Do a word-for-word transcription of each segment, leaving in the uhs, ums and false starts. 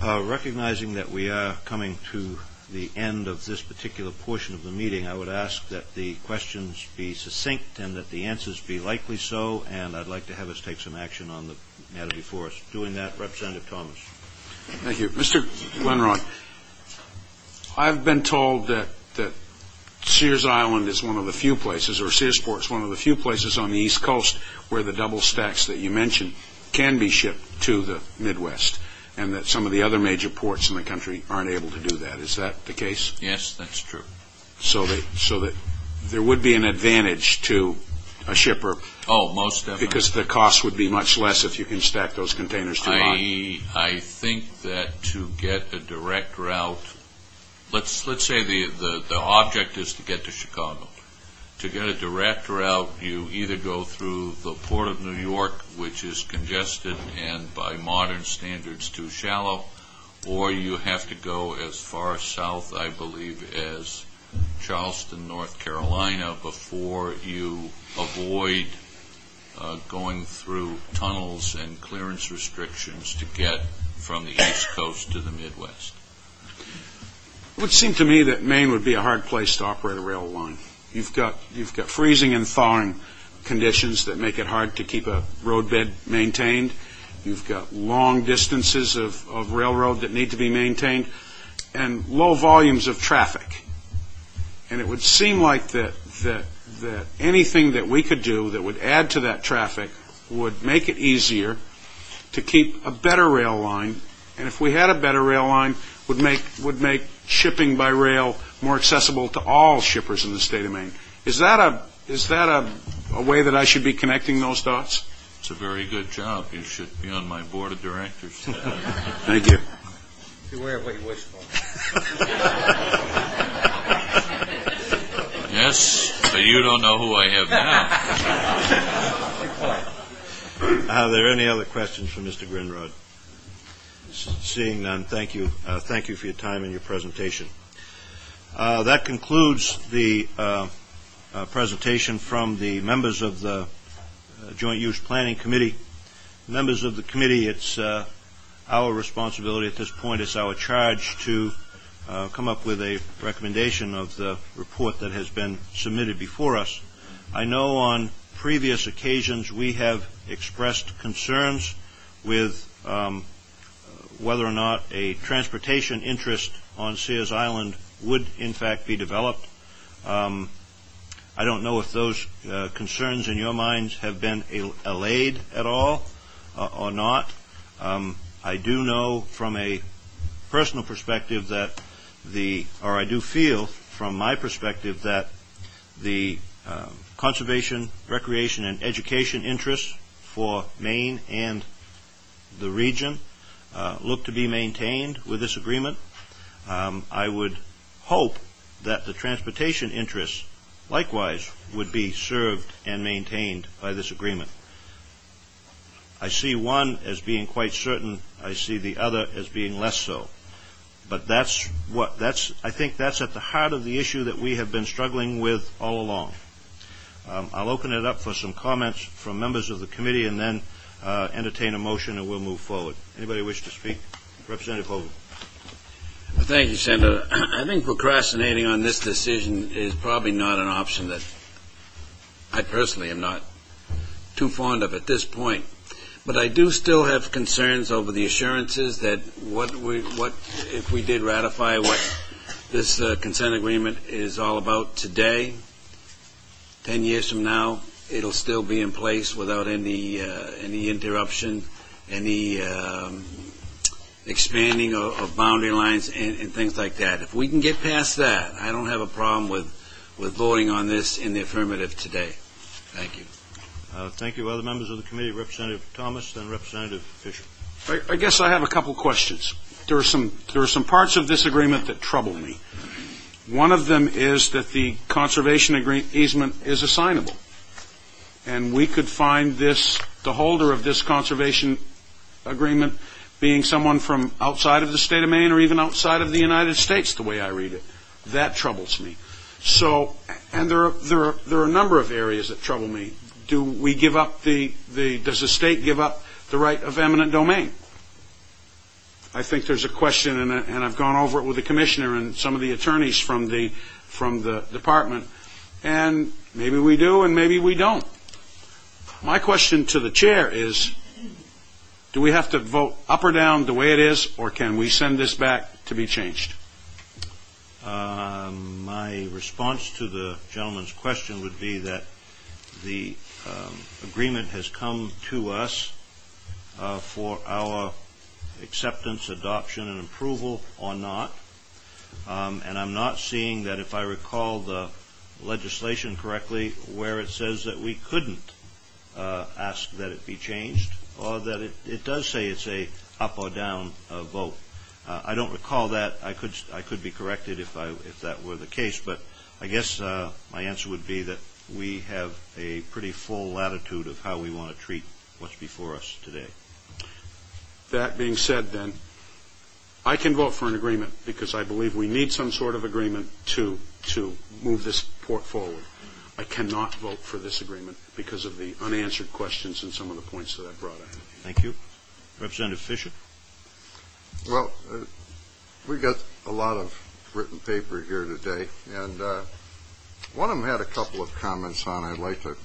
Uh, recognizing that we are coming to the end of this particular portion of the meeting, I would ask that the questions be succinct and that the answers be likely so, and I'd like to have us take some action on the matter before us. Doing that, Representative Thomas. Thank you. Mister Glenrod, I've been told that, that Sears Island is one of the few places, or Searsport is one of the few places on the East Coast where the double stacks that you mentioned can be shipped to the Midwest, and that some of the other major ports in the country aren't able to do that. Is that the case? Yes, that's true. So that, so that there would be an advantage to a shipper. Oh, most definitely. Because the cost would be much less if you can stack those containers too high. I, I think that to get a direct route, let's let's say the, the, the object is to get to Chicago. To get a direct route, you either go through the Port of New York, which is congested and by modern standards too shallow, or you have to go as far south, I believe, as Charleston, North Carolina, before you avoid uh, going through tunnels and clearance restrictions to get from the East Coast to the Midwest. It would seem to me that Maine would be a hard place to operate a rail line. You've got you've got freezing and thawing conditions that make it hard to keep a roadbed maintained. You've got long distances of, of railroad that need to be maintained, and low volumes of traffic. And it would seem like that that that anything that we could do that would add to that traffic would make it easier to keep a better rail line. And if we had a better rail line, would make would make shipping by rail more accessible to all shippers in the state of Maine. Is that a is that a, a way that I should be connecting those dots? It's a very good job. You should be on my board of directors. Thank you. Beware of what you wish for. Yes, but you don't know who I have now. Are there any other questions for Mister Glenrod? Seeing none, thank you. Uh, thank you for your time and your presentation. Uh, that concludes the uh, uh, presentation from the members of the uh, Joint Use Planning Committee. Members of the committee, it's uh, our responsibility at this point, it's our charge to uh, come up with a recommendation of the report that has been submitted before us. I know on previous occasions we have expressed concerns with um, whether or not a transportation interest on Sears Island would in fact be developed. Um, I don't know if those uh, concerns in your minds have been allayed at all uh, or not. Um, I do know from a personal perspective that the, or I do feel from my perspective that the uh, conservation, recreation, and education interests for Maine and the region uh, look to be maintained with this agreement. Um, I would hope that the transportation interests likewise would be served and maintained by this agreement. I see one as being quite certain. I see the other as being less so. But that's what that's. I think that's at the heart of the issue that we have been struggling with all along. Um, I'll open it up for some comments from members of the committee, and then uh, entertain a motion, and we'll move forward. Anybody wish to speak? Representative Hogan. Thank you, Senator. I think procrastinating on this decision is probably not an option that I personally am not too fond of at this point. But I do still have concerns over the assurances that what we, what if we did ratify what this uh, consent agreement is all about today, ten years from now, it'll still be in place without any uh, any interruption, any um, expanding of, of boundary lines and, and things like that. If we can get past that, I don't have a problem with, with voting on this in the affirmative today. Thank you. Uh, thank you. Other members of the committee, Representative Thomas, then Representative Fisher. I, I guess I have a couple questions. There are some there are some parts of this agreement that trouble me. One of them is that the conservation agree- easement is assignable, and we could find this the holder of this conservation agreement being someone from outside of the state of Maine or even outside of the United States, the way I read it. That troubles me. So, and there are there are there are a number of areas that trouble me. Do we give up the, the, does the state give up the right of eminent domain? I think there's a question, and, and I've gone over it with the commissioner and some of the attorneys from the from the department, and maybe we do and maybe we don't. My question to the chair is, do we have to vote up or down the way it is, or can we send this back to be changed? Uh, my response to the gentleman's question would be that the um, agreement has come to us uh, for our acceptance, adoption, and approval or not. Um, and I'm not seeing that, if I recall the legislation correctly, where it says that we couldn't uh, ask that it be changed, or that it, it does say it's a up or down uh, vote. Uh, I don't recall that. I could I could be corrected if I if that were the case, but I guess uh, my answer would be that we have a pretty full latitude of how we want to treat what's before us today. That being said, then, I can vote for an agreement because I believe we need some sort of agreement to to move this port forward. I cannot vote for this agreement because of the unanswered questions and some of the points that I brought out. Thank you. Representative Fisher. Well, uh, we got a lot of written paper here today, and uh, one of them had a couple of comments on I'd like to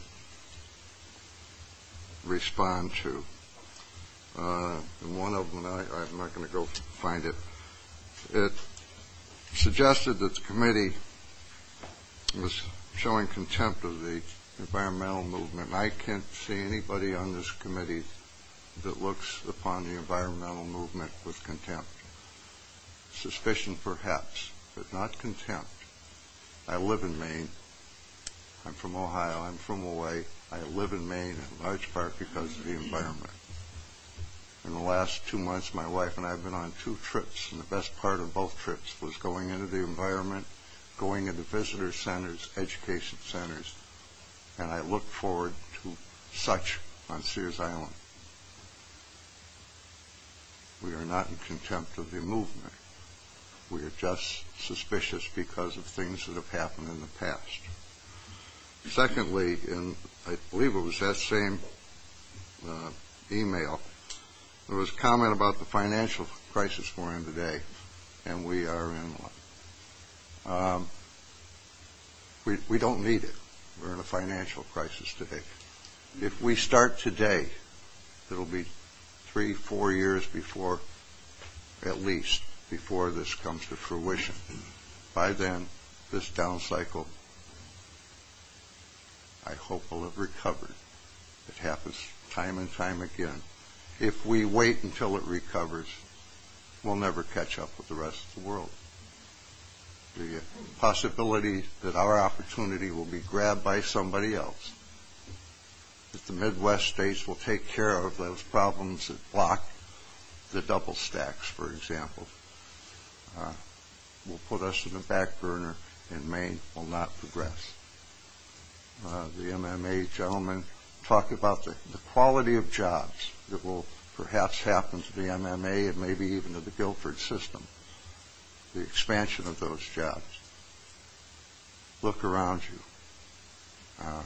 respond to. Uh, and one of them, I, I'm not going to go find it, it suggested that the committee was showing contempt of the environmental movement. I can't see anybody on this committee that looks upon the environmental movement with contempt. Suspicion, perhaps, but not contempt. I live in Maine. I'm from Ohio. I'm from Hawaii. I live in Maine in large part because of the environment. In the last two months, my wife and I have been on two trips, and the best part of both trips was going into the environment, going into visitor centers, education centers, and I look forward to such on Sears Island. We are not in contempt of the movement. We are just suspicious because of things that have happened in the past. Secondly, in, I believe it was that same uh, email, there was a comment about the financial crisis we're in today, and we are in one. Um, we, we don't need it. We're in a financial crisis today. If we start today, it'll be three, four years before, at least, before this comes to fruition. By then, this down cycle, I hope, will have recovered. It happens time and time again. If we wait until it recovers, we'll never catch up with the rest of the world. The possibility that our opportunity will be grabbed by somebody else, that the Midwest states will take care of those problems that block the double stacks, for example, uh, will put us in the back burner, and Maine will not progress. Uh, the M M A gentleman talked about the, the quality of jobs that will perhaps happen to the M M A and maybe even to the Guilford system, the expansion of those jobs. Look around you. Uh,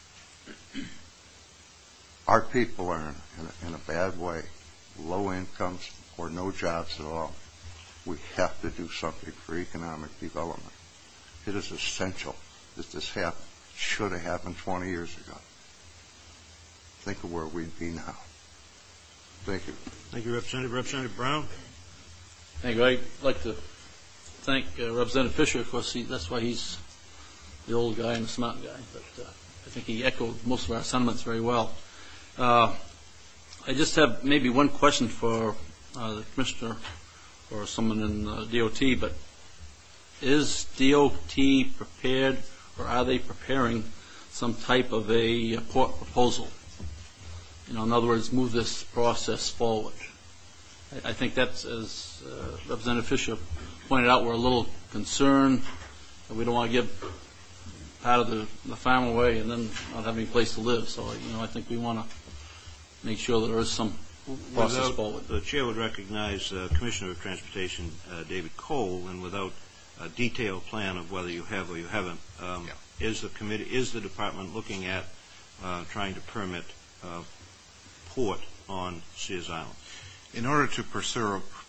our people are in, in, a, in a bad way, low incomes or no jobs at all. We have to do something for economic development. It is essential that this happen. It should have happened twenty years ago. Think of where we'd be now. Thank you. Thank you, Representative. Representative Brown. Thank you. I'd like to thank uh, Representative Fisher. Of course, he, that's why he's the old guy and the smart guy. But uh, I think he echoed most of our sentiments very well. Uh, I just have maybe one question for uh, the Commissioner or someone in uh, D O T, but is D O T prepared, or are they preparing some type of a port proposal? You know, in other words, move this process forward. I, I think that's, as uh, Representative Fisher pointed out, we're a little concerned that we don't want to give part of the, the farm away and then not have any place to live. So, you know, I think we want to make sure that there is some process Without, forward. the Chair would recognize uh, Commissioner of Transportation uh, David Cole, and without a detailed plan of whether you have or you haven't, um, yeah. is the committee, is the department looking at uh, trying to permit uh, port on Sears Island? In order to pursue,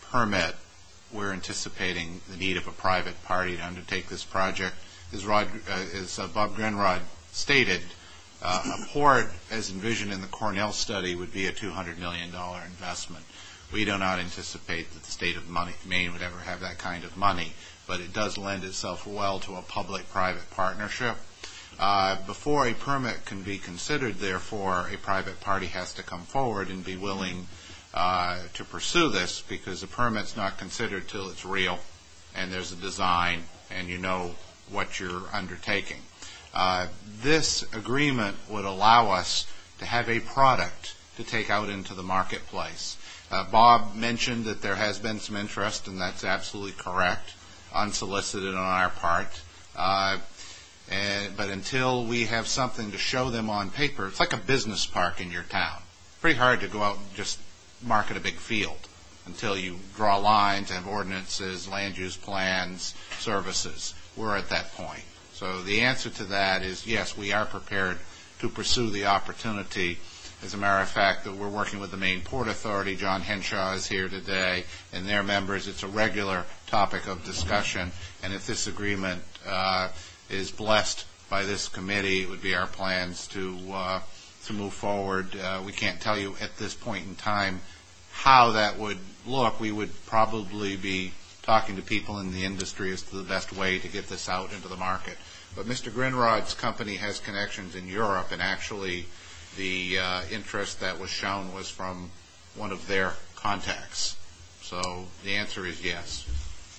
permit, we're anticipating the need of a private party to undertake this project. As, Rod, uh, as uh, Bob Grenrod stated, uh, a port, as envisioned in the Cornell study, would be a two hundred million dollars investment. We do not anticipate that the state of money, Maine would ever have that kind of money, but it does lend itself well to a public-private partnership. Uh, before a permit can be considered, therefore, a private party has to come forward and be willing uh, to pursue this, because a permit's not considered till it's real and there's a design and you know what you're undertaking. Uh, this agreement would allow us to have a product to take out into the marketplace. Uh, Bob mentioned that there has been some interest, and that's absolutely correct, unsolicited on our part. Uh, and, but until we have something to show them on paper, it's like a business park in your town. Pretty hard to go out and just market a big field until you draw lines, have ordinances, land use plans, services. We're at that point. So the answer to that is yes, we are prepared to pursue the opportunity. As a matter of fact, that we're working with the Maine Port Authority. John Henshaw is here today, and their members. It's a regular topic of discussion, and if this agreement uh, is blessed by this committee, it would be our plans to uh, to move forward. Uh, we can't tell you at this point in time how that would look. We would probably be talking to people in the industry as to the best way to get this out into the market. But Mister Grenrod's company has connections in Europe, and actually the uh, interest that was shown was from one of their contacts. So the answer is yes.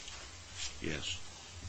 Yes.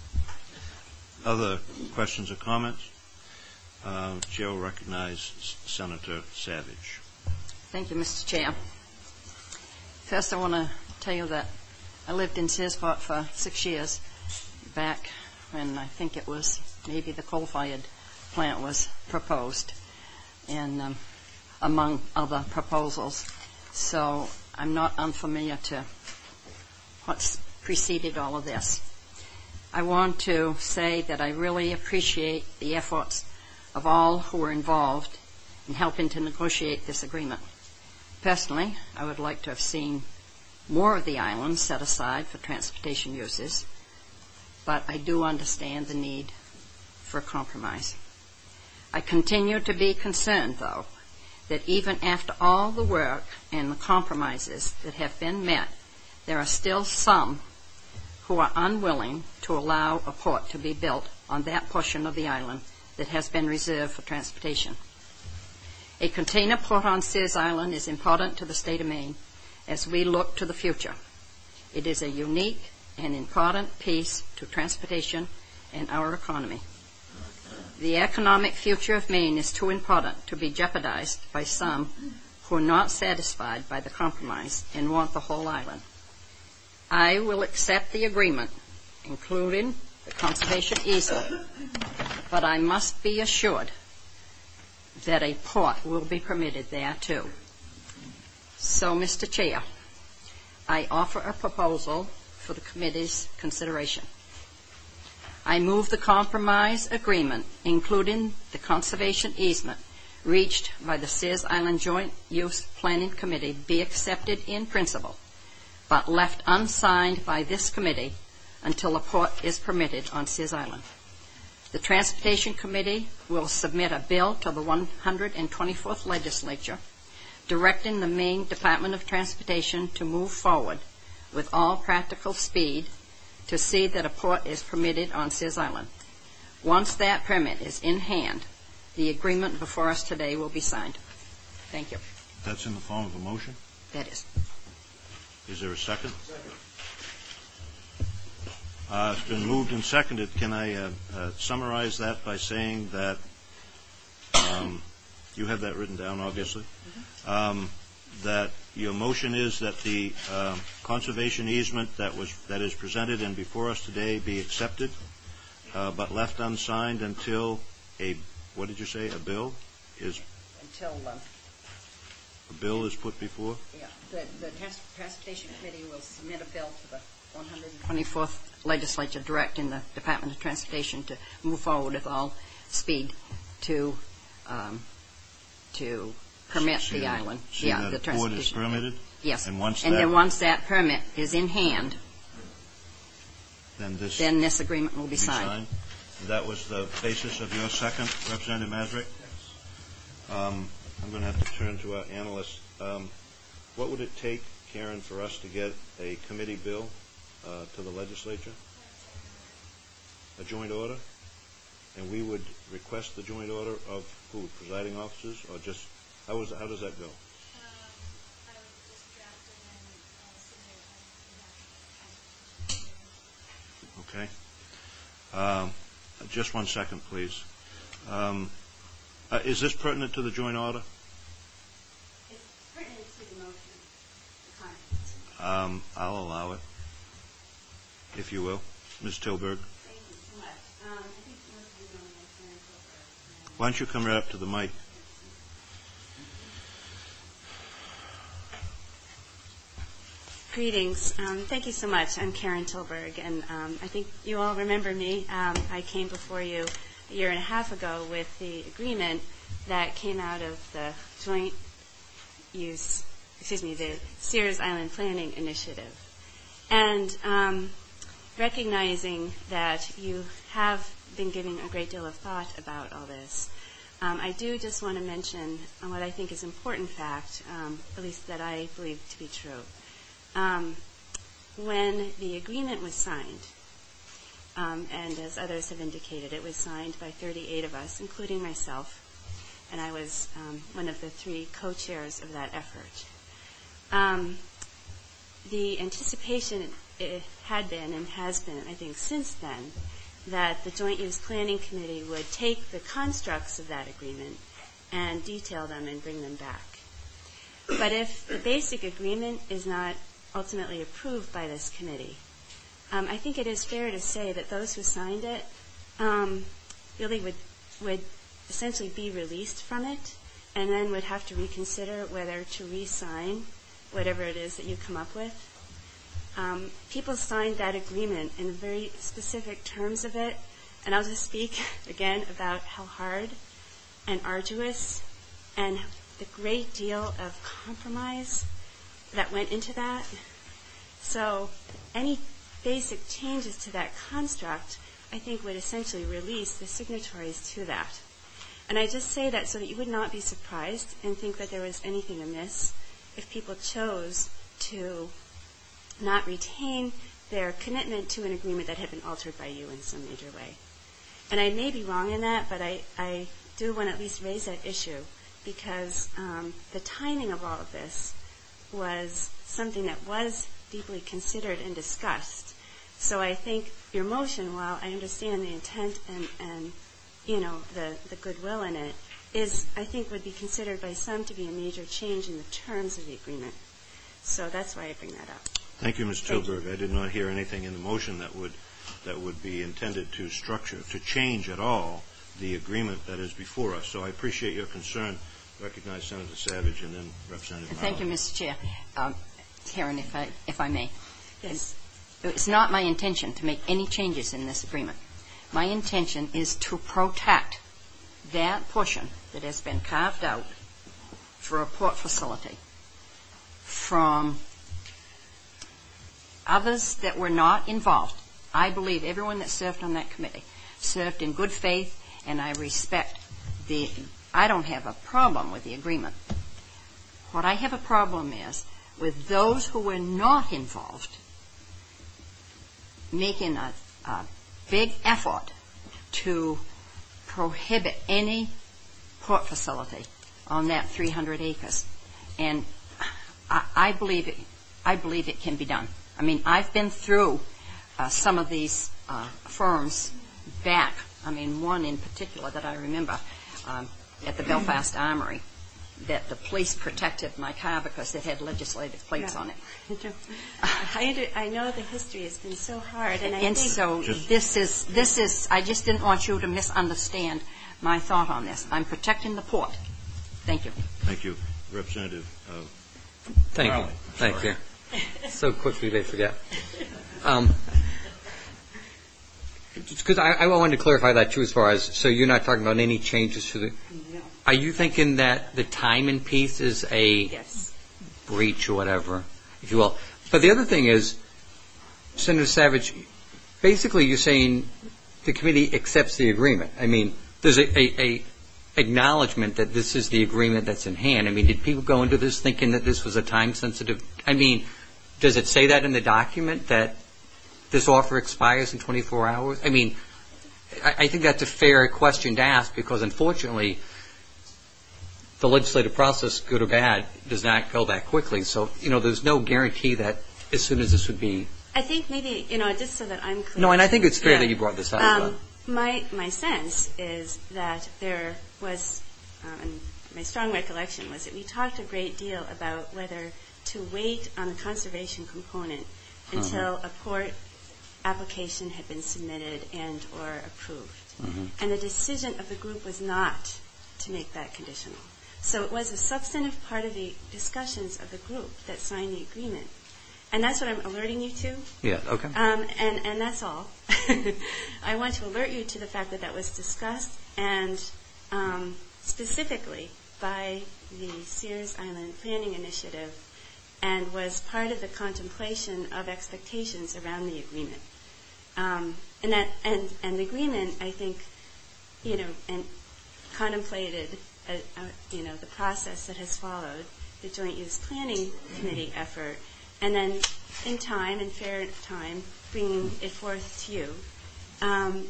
Other questions or comments? Uh, Chair will recognize Senator Savage. Thank you, Mister Chair. First, I want to tell you that I lived in Searsport for six years back when I think it was maybe the coal-fired plant was proposed, and um, among other proposals. So I'm not unfamiliar to what's preceded all of this. I want to say that I really appreciate the efforts of all who were involved in helping to negotiate this agreement. Personally, I would like to have seen more of the island set aside for transportation uses, but I do understand the need for compromise. I continue to be concerned, though, that even after all the work and the compromises that have been met, there are still some who are unwilling to allow a port to be built on that portion of the island that has been reserved for transportation. A container port on Sears Island is important to the state of Maine as we look to the future. It is a unique and important piece to transportation and our economy. The economic future of Maine is too important to be jeopardized by some who are not satisfied by the compromise and want the whole island. I will accept the agreement, including the conservation easement, but I must be assured that a port will be permitted there too. So, Mister Chair, I offer a proposal for the committee's consideration. I move the compromise agreement, including the conservation easement reached by the Sears Island Joint Use Planning Committee, be accepted in principle, but left unsigned by this committee until a port is permitted on Sears Island. The Transportation Committee will submit a bill to the one hundred twenty-fourth Legislature directing the Maine Department of Transportation to move forward with all practical speed to see that a port is permitted on Sears Island. Once that permit is in hand, the agreement before us today will be signed. Thank you. That's in the form of a motion? That is. Is there a second? Second. Uh, it's been moved and seconded. Can I uh, uh, summarize that by saying that um, you have that written down, obviously, mm-hmm. um, that your motion is that the uh, conservation easement that was that is presented and before us today be accepted, uh, but left unsigned until a what did you say a bill is until um, a bill is put before. Yeah, the, the trans- transportation committee will submit a bill to the one hundred twenty-fourth Legislature directing the Department of Transportation to move forward with all speed to um, to permit See the that, island. See yeah, that the a port is transportation permitted. Yes. And once And that- then once that permit is in hand, Then this then this agreement will be be signed. signed. That was the basis of your second, Representative Masrick? Um, I'm going to have to turn to our analysts. Um, what would it take, Karen, for us to get a committee bill uh, to the legislature? A joint order? And we would request the joint order of who, presiding officers, or just, how, is, how does that go? Okay. Um, just one second, please. Um, uh, is this pertinent to the joint order? It's pertinent to the motion, the conference. Um, I'll allow it, if you will. Miz Tilburg. Thank you so much. Um, I think most of you know my Karen Tilburg. Why don't you come right up to the mic? Greetings. Um, thank you so much. I'm Karen Tilburg, and um, I think you all remember me. Um, I came before you a year and a half ago with the agreement that came out of the joint use, excuse me, the Sears Island Planning Initiative. And um, recognizing that you have been giving a great deal of thought about all this, um, I do just want to mention what I think is an important fact, um, at least that I believe to be true. Um, when the agreement was signed, um, and as others have indicated, it was signed by thirty-eight of us, including myself, and I was um, one of the three co-chairs of that effort. Um, the anticipation it had been and has been, I think, since then, that the Joint Use Planning Committee would take the constructs of that agreement and detail them and bring them back. But if the basic agreement is not ultimately approved by this committee, um, I think it is fair to say that those who signed it um, really would would essentially be released from it, and then would have to reconsider whether to re-sign whatever it is that you come up with. Um, people signed that agreement in very specific terms of it, and I'll just speak again about how hard and arduous and the great deal of compromise that went into that. So any basic changes to that construct, I think, would essentially release the signatories to that. And I just say that so that you would not be surprised and think that there was anything amiss if people chose to not retain their commitment to an agreement that had been altered by you in some major way. And I may be wrong in that, but I, I do want to at least raise that issue, because um, the timing of all of this was something that was deeply considered and discussed. So I think your motion, while I understand the intent and, and you know, the, the goodwill in it, is, I think, would be considered by some to be a major change in the terms of the agreement. So that's why I bring that up. Thank you, Miz Thank Tilburg. I did not hear anything in the motion that would that would be intended to structure, to change at all the agreement that is before us. So I appreciate your concern. Recognize Senator Savage and then Representative Thank Mallon. you, Mister Chair. Um, Karen, if I, if I may. Yes. It's not my intention to make any changes in this agreement. My intention is to protect that portion that has been carved out for a port facility from others that were not involved. I believe everyone that served on that committee served in good faith, and I respect the, I don't have a problem with the agreement. What I have a problem is with those who were not involved making a, a big effort to prohibit any port facility on that three hundred acres. And I, I believe it, I believe it can be done. I mean, I've been through uh, some of these uh, firms back. I mean, one in particular that I remember um, at the Belfast Armory, that the police protected my car because it had legislative plates Yeah. on it. I, under, I know the history has been so hard, and I And think so Just- this is, this is, I just didn't want you to misunderstand my thought on this. I'm protecting the port. Thank you. Thank you. Representative uh, Thank you. Marley. Thank you. So quickly they forget. Um, because I, I wanted to clarify that too, as far as, so you're not talking about any changes to the, no. are you thinking that the timing piece is a Yes. breach or whatever, if you will. But the other thing is, Senator Savage, basically you're saying the committee accepts the agreement. I mean, there's a, a, a acknowledgement that this is the agreement that's in hand. I mean, did people go into this thinking that this was a time-sensitive? I mean, does it say that in the document that this offer expires in twenty-four hours? I mean, I, I think that's a fair question to ask because, unfortunately, the legislative process, good or bad, does not go that quickly. So, you know, there's no guarantee that as soon as this would be. I think maybe, you know, just so that I'm clear. No, and I think it's fair yeah. that you brought this up. Um, my my sense is that there was, um, and my strong recollection was that we talked a great deal about whether to wait on the conservation component until uh-huh. a port application had been submitted and or approved. Uh-huh. And the decision of the group was not to make that conditional. So it was a substantive part of the discussions of the group that signed the agreement. And that's what I'm alerting you to. Yeah, okay. Um, and, and that's all. I want to alert you to the fact that that was discussed and um, specifically by the Sears Island Planning Initiative and was part of the contemplation of expectations around the agreement. Um, and that and, and the agreement, I think, you know, and contemplated, a, a, you know, the process that has followed the Joint Use Planning Committee effort, and then in time, in fair time, bringing it forth to you. Um,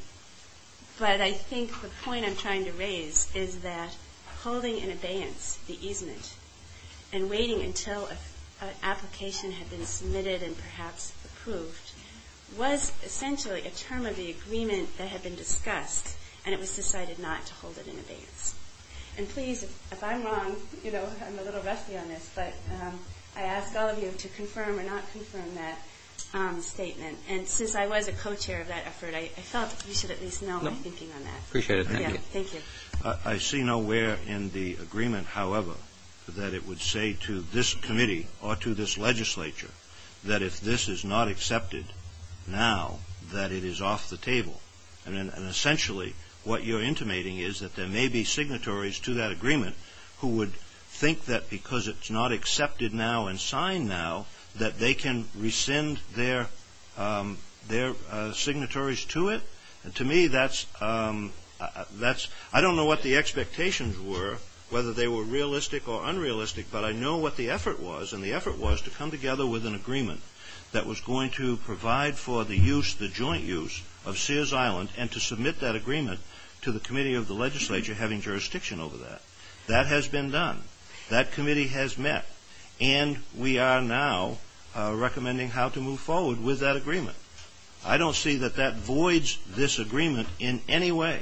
but I think the point I'm trying to raise is that holding in abeyance the easement and waiting until a, an application had been submitted and perhaps approved was essentially a term of the agreement that had been discussed, and it was decided not to hold it in abeyance. And please, if, if I'm wrong, you know, I'm a little rusty on this, but um, I ask all of you to confirm or not confirm that um, statement. And since I was a co-chair of that effort, I, I felt you should at least know no. my thinking on that. Appreciate it. Thank yeah, you. Thank you. Uh, I see nowhere in the agreement, however, that it would say to this committee or to this legislature that if this is not accepted now, that it is off the table. And, and essentially, what you're intimating is that there may be signatories to that agreement who would think that because it's not accepted now and signed now, that they can rescind their um, their uh, signatories to it. And to me, that's um, uh, that's. I don't know what the expectations were, whether they were realistic or unrealistic, but I know what the effort was, and the effort was to come together with an agreement that was going to provide for the use, the joint use, of Sears Island, and to submit that agreement to the committee of the legislature having jurisdiction over that. That has been done. That committee has met, and we are now uh, recommending how to move forward with that agreement. I don't see that that voids this agreement in any way.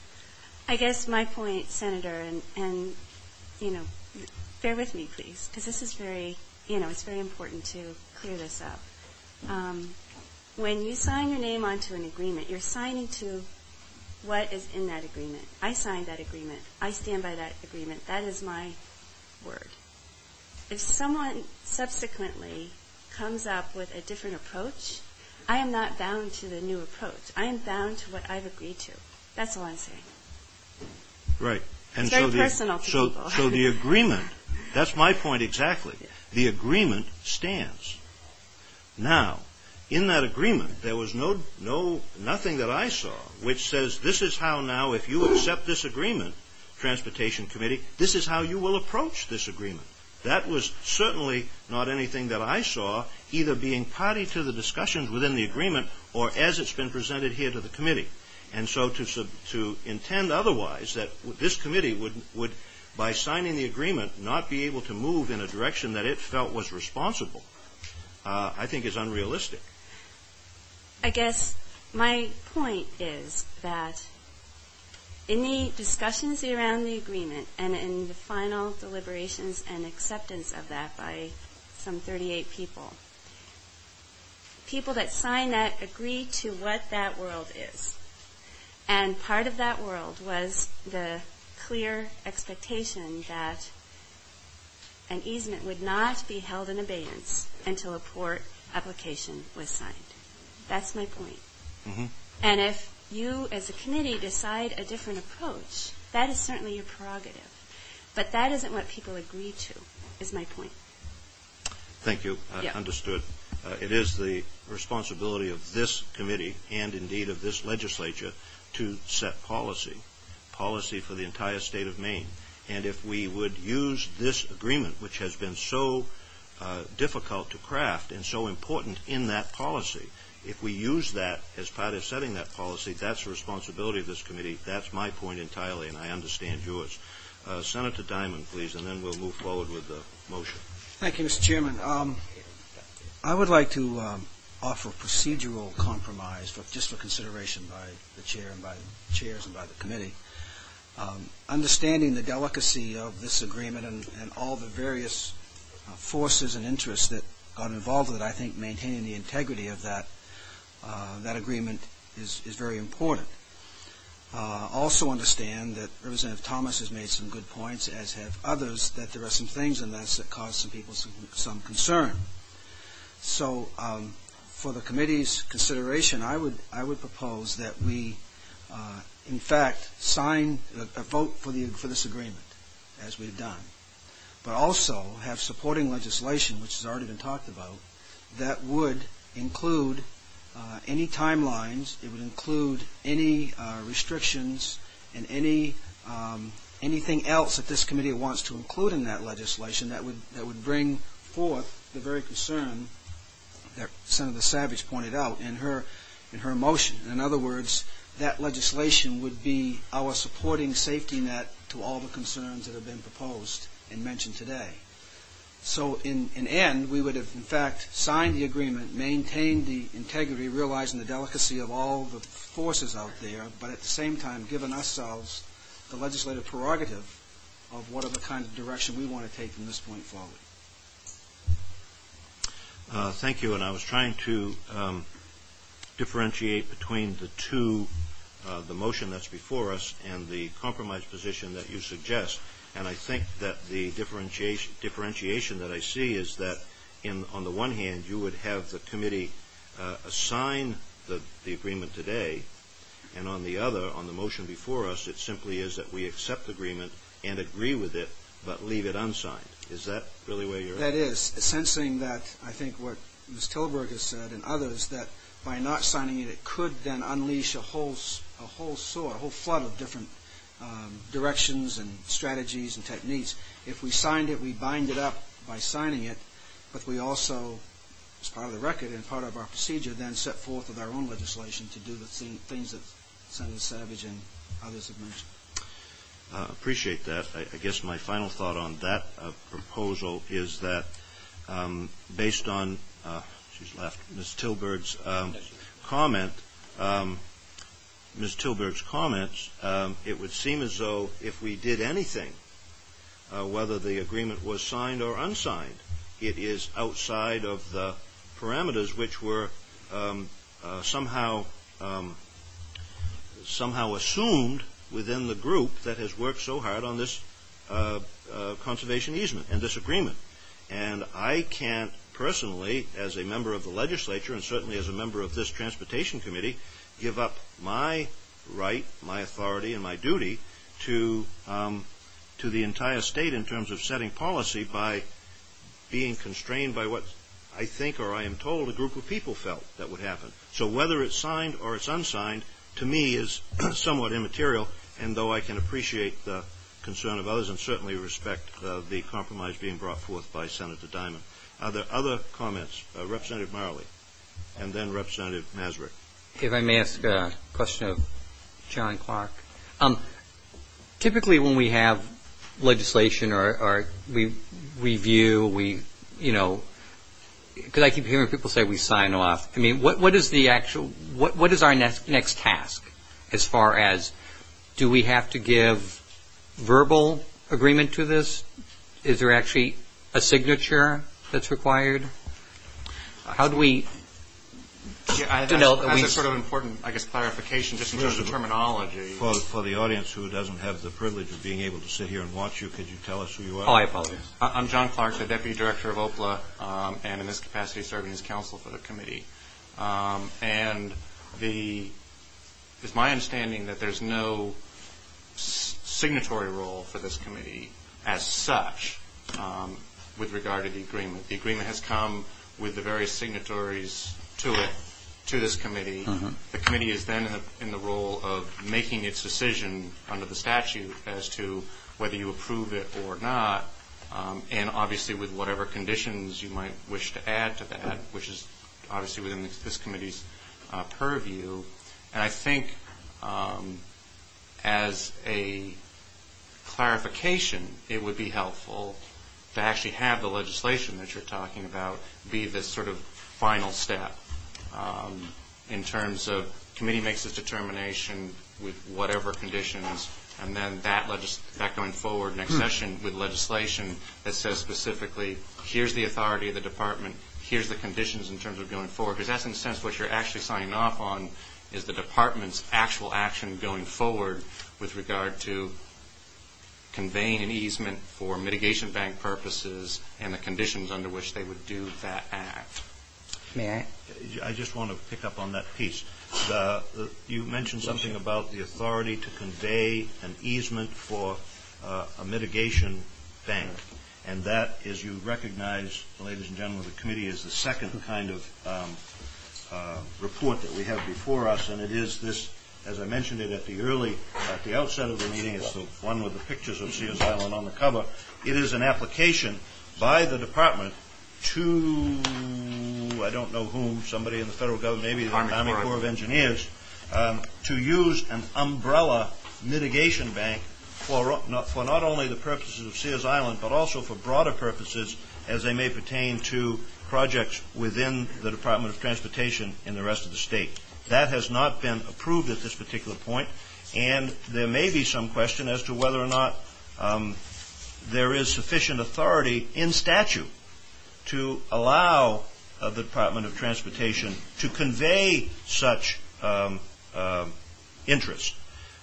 I guess my point, Senator, and, and you know, bear with me, please, because this is very, you know, it's very important to clear this up. Um, when you sign your name onto an agreement, you're signing to what is in that agreement. I signed that agreement. I stand by that agreement. That is my word. If someone subsequently comes up with a different approach, I am not bound to the new approach. I am bound to what I've agreed to. That's all I'm saying. Right. And it's very so the, personal to so, people. So the agreement, that's my point exactly. Yeah. The agreement stands. Now, in that agreement, there was no, no, nothing that I saw which says this is how now, if you accept this agreement, Transportation Committee, this is how you will approach this agreement. That was certainly not anything that I saw either being party to the discussions within the agreement or as it's been presented here to the committee. And so to, sub, to intend otherwise, that this committee would, would, by signing the agreement, not be able to move in a direction that it felt was responsible, uh, I think is unrealistic. I guess my point is that in the discussions around the agreement and in the final deliberations and acceptance of that by some thirty-eight people, people that sign that agree to what that world is. And part of that world was the clear expectation that an easement would not be held in abeyance until a port application was signed. That's my point. Mm-hmm. And if you as a committee decide a different approach, that is certainly your prerogative. But that isn't what people agree to, is my point. Thank you. Uh, Yeah. Understood. Uh, it is the responsibility of this committee and indeed of this legislature to set policy, policy for the entire state of Maine. And if we would use this agreement, which has been so uh, difficult to craft and so important in that policy, if we use that as part of setting that policy, that's the responsibility of this committee. That's my point entirely, and I understand yours. Uh, Senator Diamond, please, and then we'll move forward with the motion. Thank you, Mister Chairman. Um, I would like to um, offer procedural compromise for, just for consideration by the chair and by the chairs and by the committee. Um, understanding the delicacy of this agreement and, and all the various uh, forces and interests that got involved with it, I think maintaining the integrity of that uh, that agreement is, is very important. Uh, also understand that Representative Thomas has made some good points, as have others, that there are some things in this that cause some people some, some concern. So um, for the committee's consideration, I would I would propose that we, uh, in fact, sign a, a vote for the for this agreement, as we've done, but also have supporting legislation, which has already been talked about, that would include Uh, any timelines. It would include any uh, restrictions and any um, anything else that this committee wants to include in that legislation that would that would bring forth the very concern that Senator Savage pointed out in her in her motion. In other words, that legislation would be our supporting safety net to all the concerns that have been proposed and mentioned today. So in, in end, we would have, in fact, signed the agreement, maintained the integrity, realizing the delicacy of all the forces out there, but at the same time given ourselves the legislative prerogative of what are the kind of direction we want to take from this point forward. Uh, thank you. And I was trying to um, differentiate between the two, uh, the motion that's before us and the compromise position that you suggest. And I think that the differentiation, differentiation that I see is that, in, on the one hand, you would have the committee uh, assign the, the agreement today, and on the other, on the motion before us, it simply is that we accept the agreement and agree with it, but leave it unsigned. Is that really where you're at? That is, sensing that, I think what Miz Tilburg has said and others, that by not signing it, it could then unleash a whole, a whole sort, a whole flood of different Um, directions and strategies and techniques. If we signed it, we bind it up by signing it, but we also, as part of the record and part of our procedure, then set forth with our own legislation to do the thing, things that Senator Savage and others have mentioned. Uh, appreciate that. I, I guess my final thought on that uh, proposal is that um, based on, uh, she's left, Miz Tilburg's um, comment, um, Miz Tilburg's comments, um, it would seem as though if we did anything, uh, whether the agreement was signed or unsigned, it is outside of the parameters which were um, uh, somehow um, somehow assumed within the group that has worked so hard on this uh, uh, conservation easement and this agreement. And I can't personally, as a member of the legislature and certainly as a member of this transportation committee, give up my right, my authority, and my duty to um, to the entire state in terms of setting policy by being constrained by what I think or I am told a group of people felt that would happen. So whether it's signed or it's unsigned, to me, is somewhat immaterial, and though I can appreciate the concern of others and certainly respect uh, the compromise being brought forth by Senator Diamond. Are there other comments? Uh, Representative Marley, and then Representative Masrick. If I may ask a question of John Clark. Um, typically when we have legislation or, or we review, we, you know, because I keep hearing people say we sign off. I mean, what, what is the actual, what, what is our next, next task as far as, do we have to give verbal agreement to this? Is there actually a signature that's required? How do we... Yeah, I, to know that's, that that's we, a sort of important, I guess, clarification just in terms of terminology. For, for the audience who doesn't have the privilege of being able to sit here and watch you, could you tell us who you are? Oh, I apologize. I'm John Clark, the Deputy Director of O P L A, um, and in this capacity serving as counsel for the committee. Um, and the, it's my understanding that there's no s- signatory role for this committee as such. Um, with regard to the agreement. The agreement has come with the various signatories to it, to this committee. Mm-hmm. The committee is then in the, in the role of making its decision under the statute as to whether you approve it or not, um, and obviously with whatever conditions you might wish to add to that, which is obviously within this, this committee's uh, purview. And I think um, as a clarification, it would be helpful to actually have the legislation that you're talking about be this sort of final step um, in terms of committee makes its determination with whatever conditions, and then that, legis- that going forward next hmm. session with legislation that says specifically, here's the authority of the department, here's the conditions in terms of going forward, because that's in a sense what you're actually signing off on is the department's actual action going forward with regard to conveying an easement for mitigation bank purposes and the conditions under which they would do that act. May I? I just want to pick up on that piece. The, the, you mentioned something about the authority to convey an easement for uh, a mitigation bank, and that, as you recognize, ladies and gentlemen of the committee, is the second kind of um, uh, report that we have before us, and it is this. As I mentioned it at the early, at the outset of the meeting, it's the one with the pictures of Sears Island on the cover. It is an application by the department to, I don't know whom, somebody in the federal government, maybe the Army, Army Corps of Engineers, um, to use an umbrella mitigation bank for not, for not only the purposes of Sears Island, but also for broader purposes as they may pertain to projects within the Department of Transportation in the rest of the state. That has not been approved at this particular point, and there may be some question as to whether or not um, there is sufficient authority in statute to allow uh, the Department of Transportation to convey such um, uh, interest.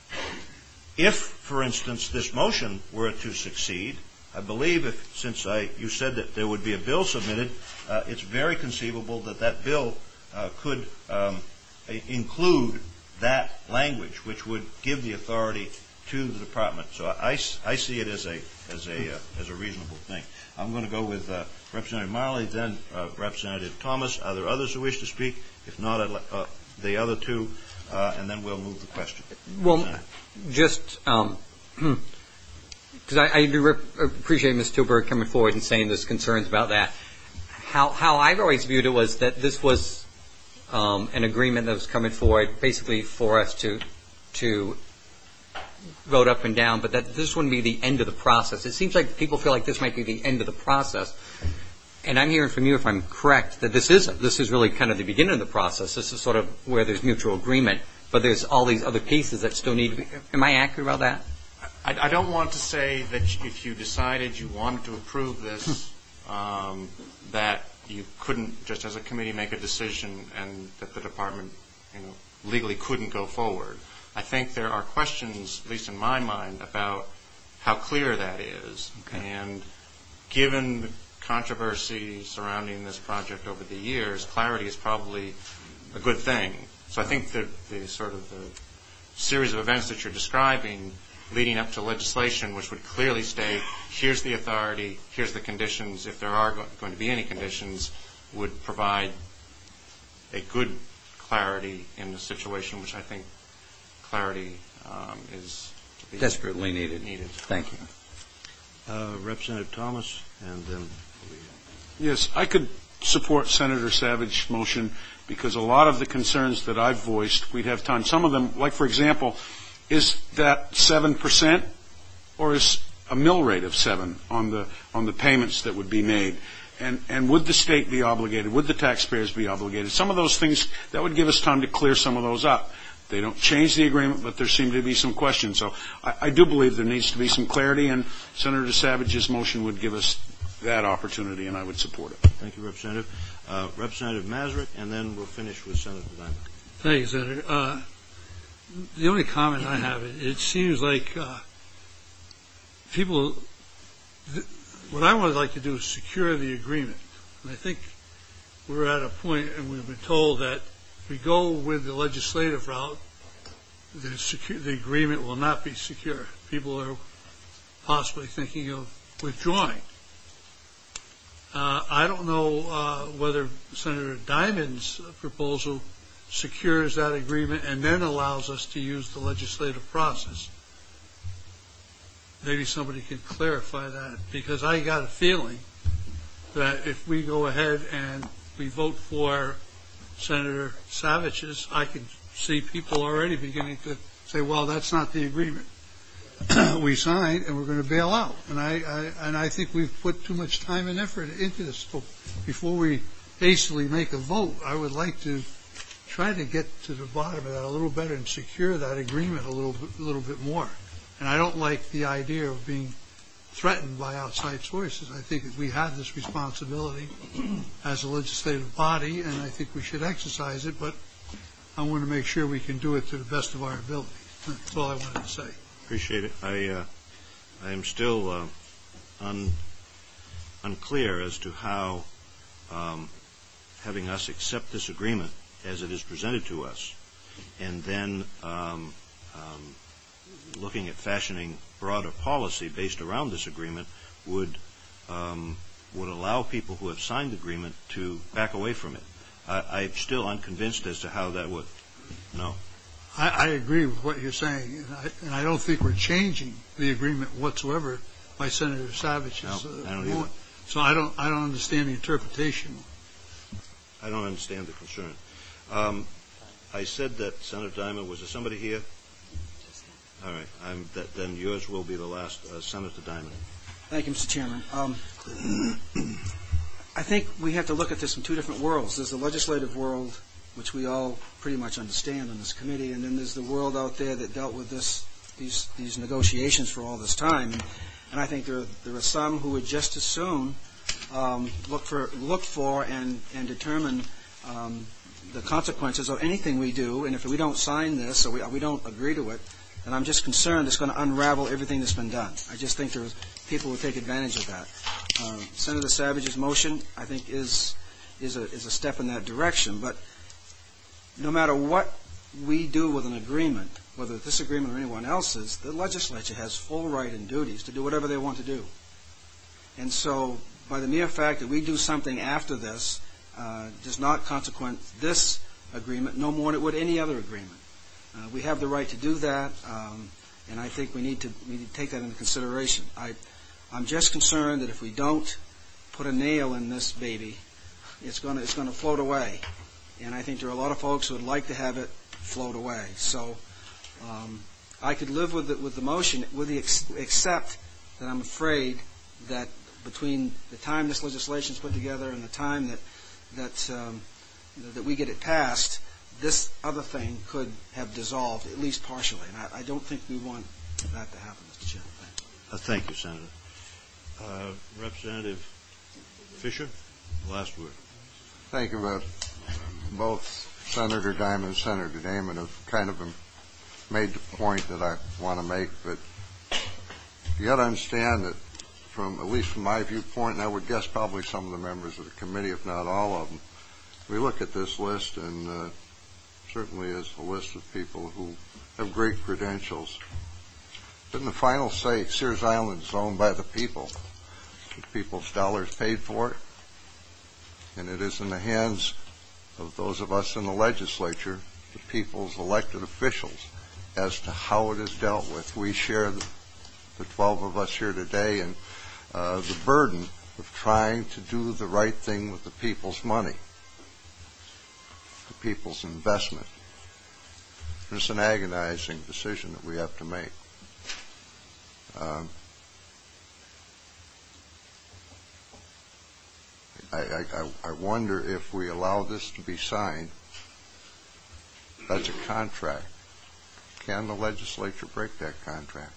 If, for instance, this motion were to succeed, I believe, if, since I, you said that there would be a bill submitted, uh, it's very conceivable that that bill uh, could um, include that language, which would give the authority to the department. So I, I see it as a as a uh, as a reasonable thing. I'm going to go with uh, Representative Marley, then uh, Representative Thomas. Are there others who wish to speak? If not, I'd, uh, the other two, uh, and then we'll move the question. Well, uh, just um, because I, I do rep- appreciate Miz Tilburg coming forward and saying there's concerns about that. How how I've always viewed it was that this was Um, an agreement that was coming forward basically for us to to vote up and down, but that this wouldn't be the end of the process. It seems like people feel like this might be the end of the process. And I'm hearing from you, if I'm correct, that this isn't. This is really kind of the beginning of the process. This is sort of where there's mutual agreement, but there's all these other pieces that still need to be. Am I accurate about that? I, I don't want to say that if you decided you wanted to approve this, um, that you couldn't, just as a committee, make a decision and that the department, you know, legally couldn't go forward. I think there are questions, at least in my mind, about how clear that is. Okay. And given the controversy surrounding this project over the years, clarity is probably a good thing. So I think that the sort of the series of events that you're describing leading up to legislation which would clearly state, here's the authority, here's the conditions, if there are go- going to be any conditions, would provide a good clarity in the situation, which I think clarity um, is to be desperately needed. needed. Thank you. Uh, Representative Thomas, and then... Yes, I could support Senator Savage's motion because a lot of the concerns that I've voiced, we'd have time. Some of them, like, for example, is that seven percent or is a mill rate of seven on the on the payments that would be made? And and would the state be obligated? Would the taxpayers be obligated? Some of those things, that would give us time to clear some of those up. They don't change the agreement, but there seem to be some questions. So I, I do believe there needs to be some clarity, and Senator Savage's motion would give us that opportunity, and I would support it. Thank you, Representative. Uh, Representative Masrick, and then we'll finish with Senator Diamond. Thank you, Senator. Uh, The only comment I have, it, it seems like uh, people, th- what I would like to do is secure the agreement. And I think we're at a point, and we've been told that if we go with the legislative route, the, secu- the agreement will not be secure. People are possibly thinking of withdrawing. Uh, I don't know uh, whether Senator Diamond's proposal secures that agreement and then allows us to use the legislative process. Maybe somebody can clarify that, because I got a feeling that if we go ahead and we vote for Senator Savage's, I can see people already beginning to say, well, that's not the agreement we signed, and we're going to bail out. And I, I and I think we've put too much time and effort into this. So before we hastily make a vote, I would like to try to get to the bottom of that a little better and secure that agreement a little bit, a little bit more. And I don't like the idea of being threatened by outside sources. I think that we have this responsibility as a legislative body, and I think we should exercise it, but I want to make sure we can do it to the best of our ability. That's all I wanted to say. Appreciate it. I, uh, I am still uh, un, unclear as to how um, having us accept this agreement as it is presented to us, and then um, um, looking at fashioning broader policy based around this agreement would um, would allow people who have signed the agreement to back away from it. I, I'm still unconvinced as to how that would. No. I, I agree with what you're saying, and I, and I don't think we're changing the agreement whatsoever by Senator Savage's. No, uh, I don't either. So I don't I don't understand the interpretation. I don't understand the concern. Um, I said that Senator Diamond, was there somebody here? All right. I'm, that, then yours will be the last. Uh, Senator Diamond. Thank you, Mister Chairman. Um, I think we have to look at this in two different worlds. There's the legislative world, which we all pretty much understand on this committee, and then there's the world out there that dealt with this, these, these negotiations for all this time. And, and I think there are, there are some who would just as soon um, look for look for and and determine um, the consequences of anything we do. And if we don't sign this or we, we don't agree to it, then I'm just concerned it's going to unravel everything that's been done. I just think there's people who take advantage of that. Uh, Senator Savage's motion, I think, is is a is a step in that direction. But no matter what we do with an agreement, whether it's this agreement or anyone else's, the legislature has full right and duties to do whatever they want to do. And so by the mere fact that we do something after this uh, does not consequence this agreement no more than it would any other agreement. Uh, we have the right to do that, um, and I think we need to, we need to take that into consideration. I, I'm just concerned that if we don't put a nail in this baby, it's going to it's going to float away. And I think there are a lot of folks who would like to have it float away. So um, I could live with the, with the motion, with the ex- except that I'm afraid that between the time this legislation is put together and the time that that um, that we get it passed, this other thing could have dissolved, at least partially. And I, I don't think we want that to happen, Mister Chairman. Thank you, uh, thank you Senator. Uh, Representative Fisher, last word. Thank you, uh, both Senator Diamond and Senator Damon have kind of made the point that I want to make, but you got to understand that from, at least from my viewpoint, and I would guess probably some of the members of the committee, if not all of them, we look at this list, and uh, certainly is a list of people who have great credentials. Didn't the final say Sears Island is owned by the people? The people's dollars paid for it, and it is in the hands of those of us in the legislature, the people's elected officials, as to how it is dealt with. We share, the, the twelve of us here today, and uh, the burden of trying to do the right thing with the people's money, the people's investment. It's an agonizing decision that we have to make. Um, I, I, I wonder if we allow this to be signed, that's a contract. Can the legislature break that contract?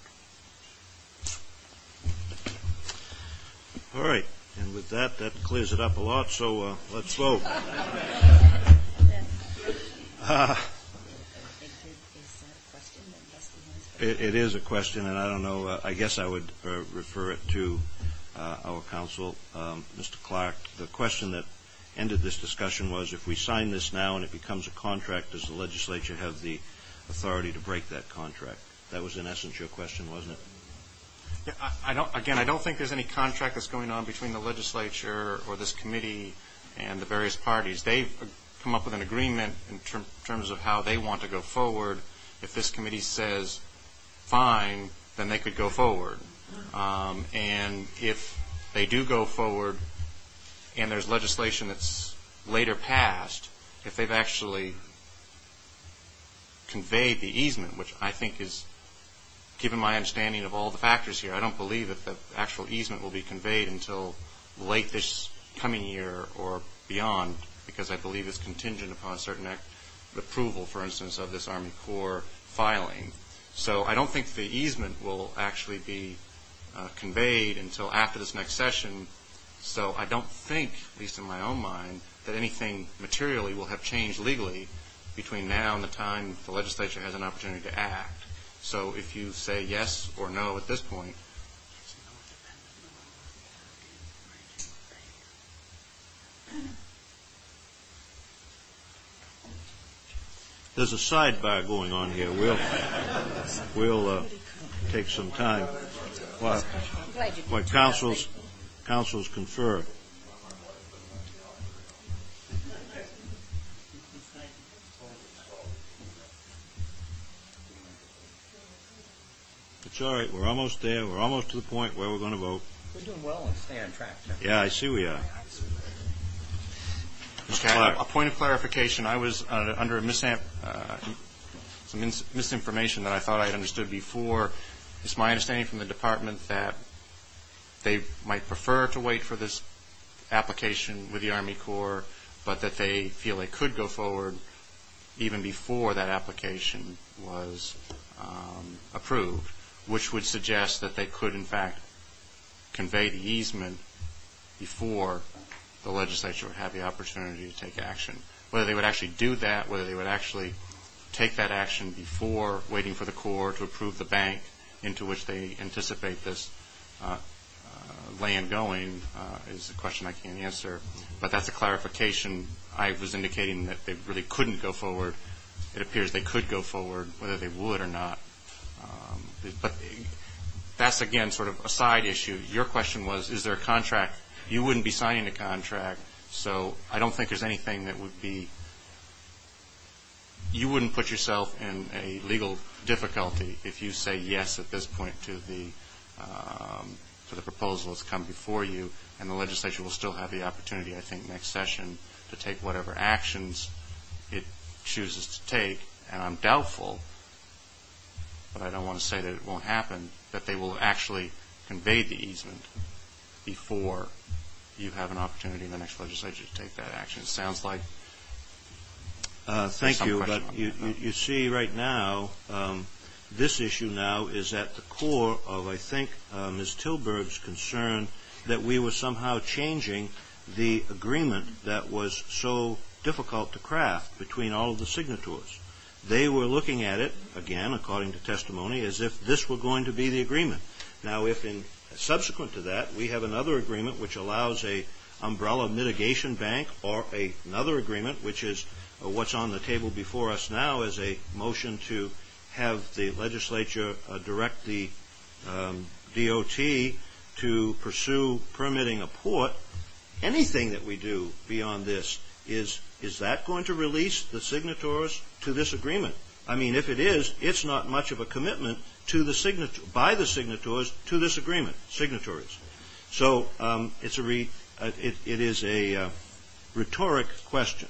All right. And with that, that clears it up a lot, so uh, let's vote. Uh, it, it is a question, and I don't know. Uh, I guess I would uh, refer it to uh, our counsel, um, Mister Clark. The question that ended this discussion was, if we sign this now and it becomes a contract, does the legislature have the authority to break that contract? That was, in essence, your question, wasn't it? Yeah, I, I don't. Again, I don't think there's any contract that's going on between the legislature or this committee and the various parties. They've come up with an agreement in ter- terms of how they want to go forward. If this committee says fine, then they could go forward. Um, and if they do go forward and there's legislation that's later passed, if they've actually conveyed the easement, which I think is, given my understanding of all the factors here, I don't believe that the actual easement will be conveyed until late this coming year or beyond, because I believe it's contingent upon certain act- approval, for instance, of this Army Corps filing. So I don't think the easement will actually be uh, conveyed until after this next session. So I don't think, at least in my own mind, that anything materially will have changed legally between now and the time the legislature has an opportunity to act. So if you say yes or no at this point, there's a sidebar going on here. We'll we'll uh, take some time while, while councils councils confer. It's all right. We're almost there. We're almost to the point where we're going to vote. We're doing well and stay on track. Yeah, I see we are. Okay, a, a point of clarification. I was uh, under a misamp, uh, some mis- misinformation that I thought I had understood before. It's my understanding from the department that they might prefer to wait for this application with the Army Corps, but that they feel they could go forward even before that application was um, approved, which would suggest that they could, in fact, convey the easement before the legislature would have the opportunity to take action. Whether they would actually do that, whether they would actually take that action before waiting for the Corps to approve the bank into which they anticipate this uh, uh, land going uh, is a question I can't answer. But that's a clarification. I was indicating that they really couldn't go forward. It appears they could go forward, whether they would or not. Um, but that's, again, sort of a side issue. Your question was, is there a contract? You wouldn't be signing a contract, so I don't think there's anything that would be – you wouldn't put yourself in a legal difficulty if you say yes at this point to the um, to the proposal that's come before you, and the legislature will still have the opportunity, I think, next session to take whatever actions it chooses to take, and I'm doubtful, but I don't want to say that it won't happen, that they will actually convey the easement before you have an opportunity in the next legislature to take that action. It sounds like uh, thank you, but you, you, you see right now, um, this issue now is at the core of, I think, uh, Miz Tilburg's concern that we were somehow changing the agreement that was so difficult to craft between all of the signatories. They were looking at it, again, according to testimony, as if this were going to be the agreement. Now, if in subsequent to that, we have another agreement which allows a umbrella mitigation bank, or a, another agreement which is uh, what's on the table before us now as a motion to have the legislature uh, direct the um, D O T to pursue permitting a port. Anything that we do beyond this, is is that going to release the signatories to this agreement? I mean, if it is, it's not much of a commitment to the signature by the signatories to this agreement, signatories. So um, it's a re, uh, it, it is a uh, rhetoric question.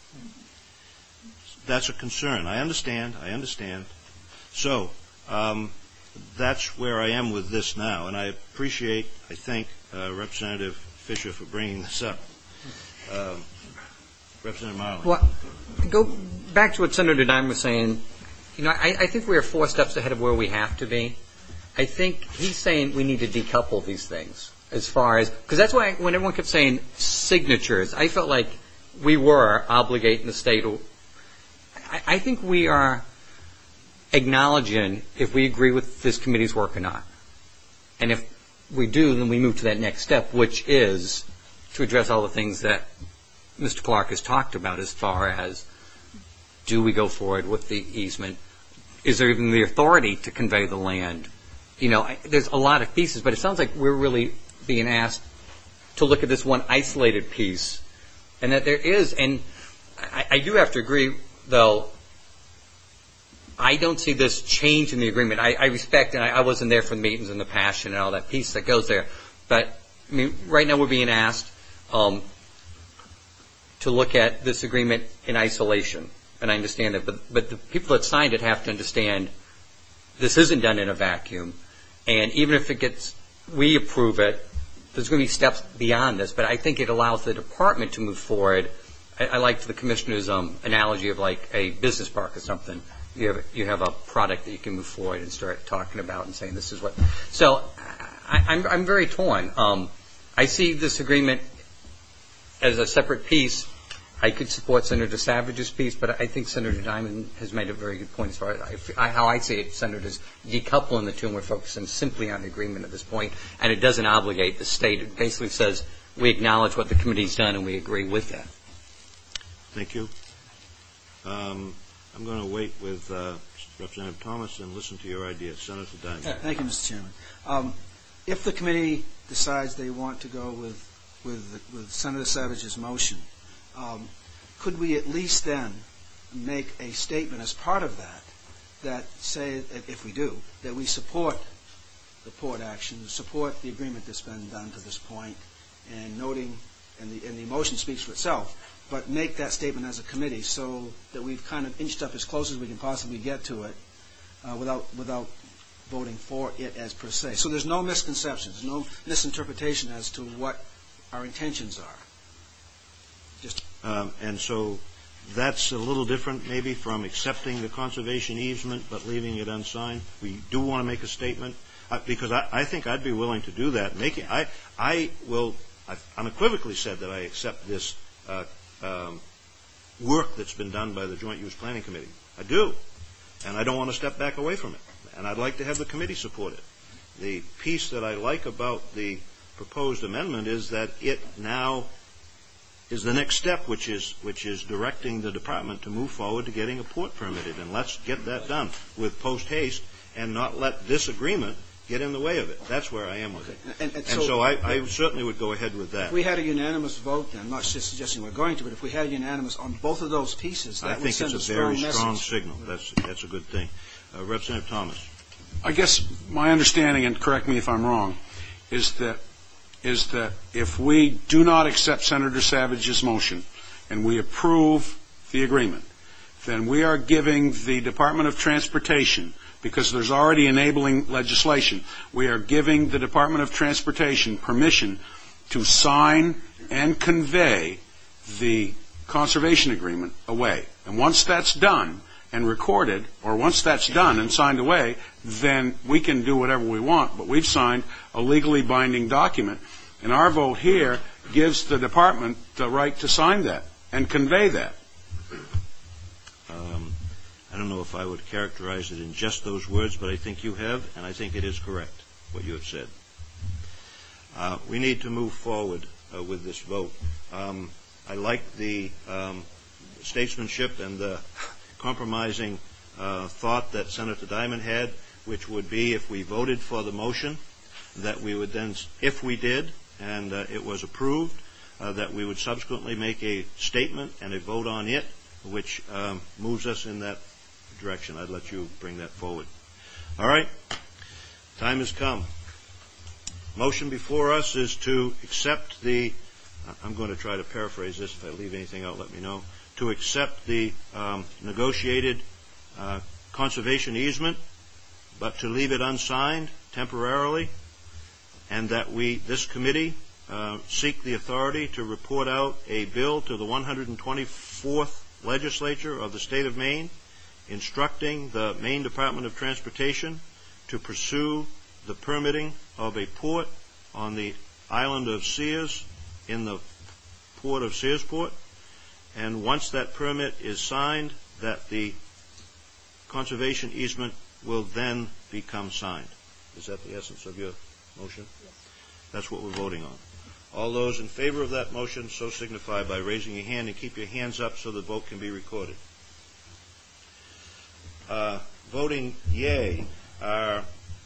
That's a concern. I understand. I understand. So um, that's where I am with this now, and I appreciate, I think, uh, Representative Fisher for bringing this up. Um, Representative Marley. Well, go back to what Senator Dime was saying. You know, I, I think we are four steps ahead of where we have to be. I think he's saying we need to decouple these things as far as, because that's why when everyone kept saying signatures, I felt like we were obligating the state. I, I think we are acknowledging if we agree with this committee's work or not. And if we do, then we move to that next step, which is to address all the things that Mister Clark has talked about as far as, do we go forward with the easement? Is there even the authority to convey the land you know, I, there's a lot of pieces, but it sounds like we're really being asked to look at this one isolated piece, and that there is, and I, I do have to agree, though, I don't see this change in the agreement. I, I respect, and I, I wasn't there for the meetings and the passion and all that piece that goes there, but I mean, right now we're being asked um, to look at this agreement in isolation, and I understand that, but, but the people that signed it have to understand this isn't done in a vacuum, and even if it gets, we approve it, there's going to be steps beyond this, but I think it allows the department to move forward. I, I liked the commissioner's um, analogy of like a business park or something. You have you have a product that you can move forward and start talking about and saying this is what. So I, I'm I'm very torn. Um, I see this agreement as a separate piece. I could support Senator Savage's piece, but I think Senator Diamond has made a very good point as far as I, I, how I see it. Senators decoupling the two, and we're focusing simply on the agreement at this point, and it doesn't obligate the state. It basically says we acknowledge what the committee's done and we agree with that. Thank you. Um, I'm going to wait with uh, Representative Thomas and listen to your ideas. Senator Diamond. Thank you, Mister Chairman. Um, if the committee decides they want to go with with, with Senator Savage's motion, um, could we at least then make a statement as part of that that say, if we do, that we support the port action, support the agreement that's been done to this point, and noting, and the, and the motion speaks for itself, but make that statement as a committee so that we've kind of inched up as close as we can possibly get to it uh, without without voting for it as per se. So there's no misconceptions, no misinterpretation as to what our intentions are. Just um, and so that's a little different maybe from accepting the conservation easement but leaving it unsigned. We do want to make a statement uh, because I, I think I'd be willing to do that. Making I I will I've unequivocally said that I accept this uh, Um, work that's been done by the Joint Use Planning Committee. I do. And I don't want to step back away from it. And I'd like to have the committee support it. The piece that I like about the proposed amendment is that it now is the next step, which is which is directing the department to move forward to getting a port permitted. And let's get that done with post haste and not let this agreement get in the way of it. That's where I am with it. And, and, and so, so I, I certainly would go ahead with that. If we had a unanimous vote, then I'm not just suggesting we're going to, but if we had unanimous on both of those pieces, that I would think send it's a, a very strong, strong message. signal. That's that's a good thing. Uh, Representative Thomas. I guess my understanding, and correct me if I'm wrong, is that is that if we do not accept Senator Savage's motion and we approve the agreement, then we are giving the Department of Transportation, because there's already enabling legislation, we are giving the Department of Transportation permission to sign and convey the conservation agreement away. And once that's done and recorded, or once that's done and signed away, then we can do whatever we want, but we've signed a legally binding document, and our vote here gives the department the right to sign that and convey that. Um, I don't know if I would characterize it in just those words, but I think you have, and I think it is correct, what you have said. Uh, we need to move forward uh, with this vote. Um, I like the um, statesmanship and the compromising uh, thought that Senator Diamond had, which would be if we voted for the motion, that we would then, if we did, and uh, it was approved, uh, that we would subsequently make a statement and a vote on it, which um, moves us in that direction. I'd let you bring that forward. All right. Time has come. Motion before us is to accept the, I'm going to try to paraphrase this. If I leave anything out, let me know. To accept the um, negotiated uh, conservation easement, but to leave it unsigned temporarily, and that we, this committee, uh, seek the authority to report out a bill to the one hundred twenty-fourth legislature of the state of Maine, instructing the Maine Department of Transportation to pursue the permitting of a port on the island of Sears in the port of Searsport. And once that permit is signed, that the conservation easement will then become signed. Is that the essence of your motion? Yes. That's what we're voting on. All those in favor of that motion so signify by raising your hand, and keep your hands up so the vote can be recorded. Uh, voting yea are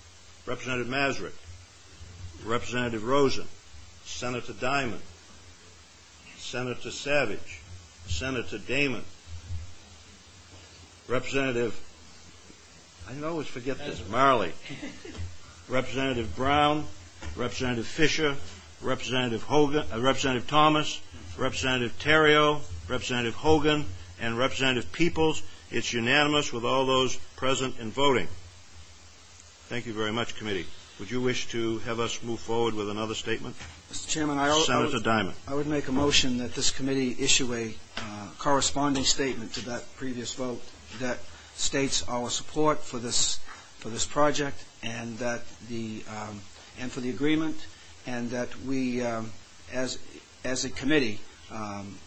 Representative Masrick, Representative Rosen, Senator Diamond, Senator Savage, Senator Damon, Representative, I always forget this, Marley, Representative Brown, Representative Fisher, Representative Hogan, uh, Representative Thomas, Representative Terrio, Representative Hogan, and Representative Peoples. It's unanimous with all those present and voting. Thank you very much, committee. Would you wish to have us move forward with another statement? Mister Chairman, I, Senator I, would, Diamond. I would make a motion that this committee issue a uh, corresponding statement to that previous vote that states our support for this for this project and that the um, and for the agreement, and that we, um, as as a committee, um,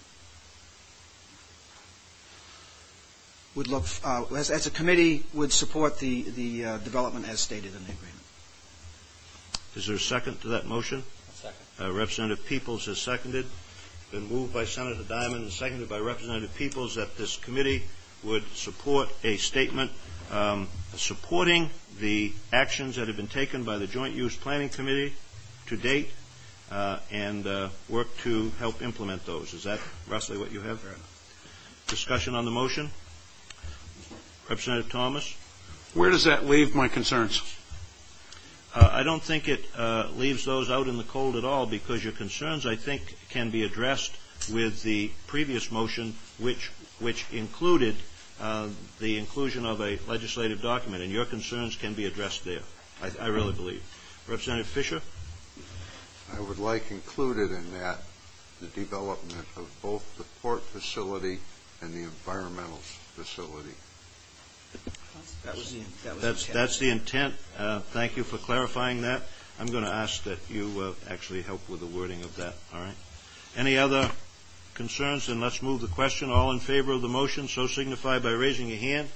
would look uh, as, as a committee would support the the uh, development as stated in the agreement. Is there a second to that motion? A second. Uh, Representative Peoples has seconded. Been moved by Senator Diamond and seconded by Representative Peoples that this committee would support a statement um, supporting the actions that have been taken by the Joint Use Planning Committee to date uh, and uh, work to help implement those. Is that roughly what you have? Discussion on the motion? Representative Thomas? Where does that leave my concerns? Uh, I don't think it uh, leaves those out in the cold at all, because your concerns, I think, can be addressed with the previous motion, which which included uh, the inclusion of a legislative document, and your concerns can be addressed there, I, I really believe. Representative Fisher? I would like included in that the development of both the port facility and the environmental facility. That was the, that was That's, the intent. that's the intent. Uh, thank you for clarifying that. I'm going to ask that you uh, actually help with the wording of that. All right. Any other concerns? Then let's move the question. All in favor of the motion, so signify by raising your hand.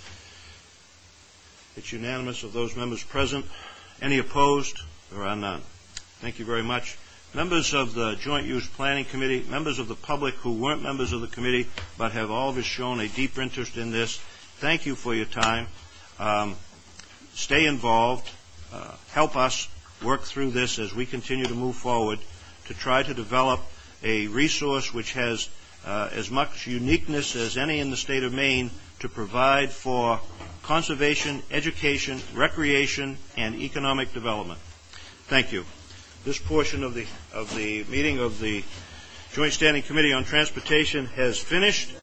It's unanimous of those members present. Any opposed? There are none. Thank you very much. Members of the Joint Use Planning Committee, members of the public who weren't members of the committee but have always shown a deep interest in this, thank you for your time. Um, stay involved. Uh, help us work through this as we continue to move forward to try to develop a resource which has uh, as much uniqueness as any in the state of Maine to provide for conservation, education, recreation, and economic development. Thank you. This portion of the of the meeting of the Joint Standing Committee on Transportation has finished.